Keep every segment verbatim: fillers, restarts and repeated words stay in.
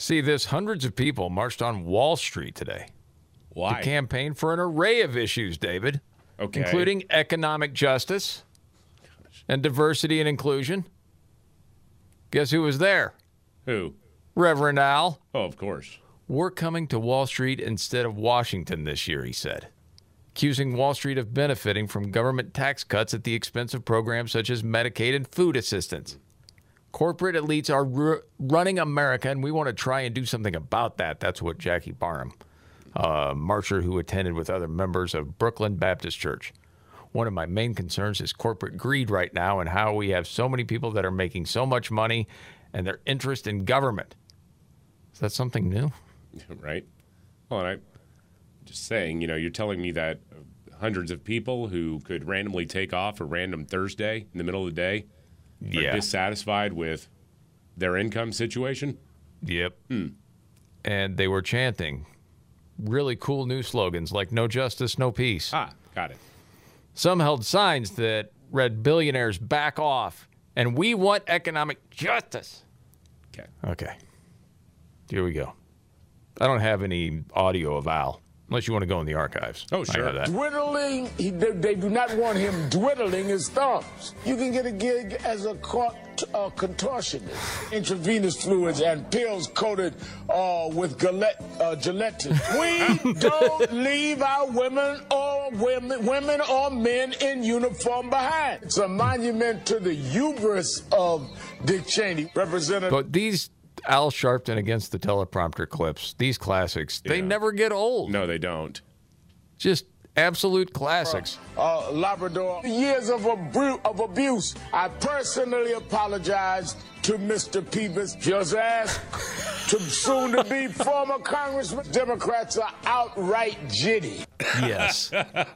See this, hundreds of people marched on Wall Street today. Why? To campaign for an array of issues, David. Okay. Including economic justice and diversity and inclusion. Guess who was there? Who? Reverend Al. Oh, of course. We're coming to Wall Street instead of Washington this year, he said, accusing Wall Street of benefiting from government tax cuts at the expense of programs such as Medicaid and food assistance. Corporate elites are r- running America, and we want to try and do something about that. That's what Jackie Barnum, a marcher who attended with other members of Brooklyn Baptist Church. One of my main concerns is corporate greed right now and how we have so many people that are making so much money and their interest in government. Is that something new? Right. Well, and I'm just saying, you know, you're telling me that hundreds of people who could randomly take off a random Thursday in the middle of the day are Yeah. dissatisfied with their income situation? Yep. Hmm. And they were chanting really cool new slogans like no justice, no peace. Ah, got it. Some held signs that read billionaires back off and we want economic justice. Okay. Okay. Here we go. I don't have any audio of Al, unless you want to go in the archives. Oh, I sure. have that. Dwindling, he, they, they do not want him dwindling his thumbs. You can get a gig as a cont, uh, contortionist. Intravenous fluids and pills coated uh, with Gillette, uh, Gillette. We don't leave our women or women, women or men in uniform behind. It's a monument to the hubris of Dick Cheney, Representative. But these Al Sharpton against the teleprompter clips, these classics, they Yeah. never get old. No, they don't. Just absolute classics. Uh, Labrador. Years of, abu- of abuse. I personally apologize to Mister Peebles. Just ask to soon-to-be former Congressman. Democrats are outright jitty. Yes.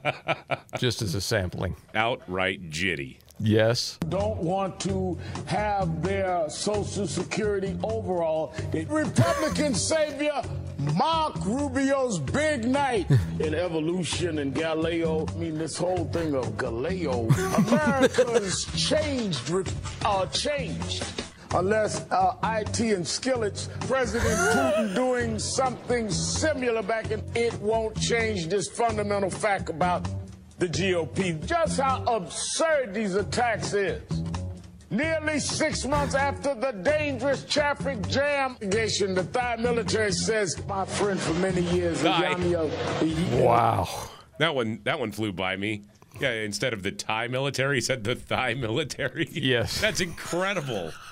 Just as a sampling. Outright jitty. Yes. Don't want to have their Social Security overall. The Republican savior, Mark Rubio's big night in evolution and Galileo. I mean, this whole thing of Galileo. America's changed, uh, changed. Unless uh, I T and Skillets, President Putin doing something similar back in, it won't change this fundamental fact about the G O P. Just how absurd these attacks is. Nearly six months after the dangerous traffic jam, the Thai military says, my friend for many years, Thai. Yamia, Wow. That one that one flew by me. Yeah, instead of the Thai military, he said the Thai military. Yes. That's incredible.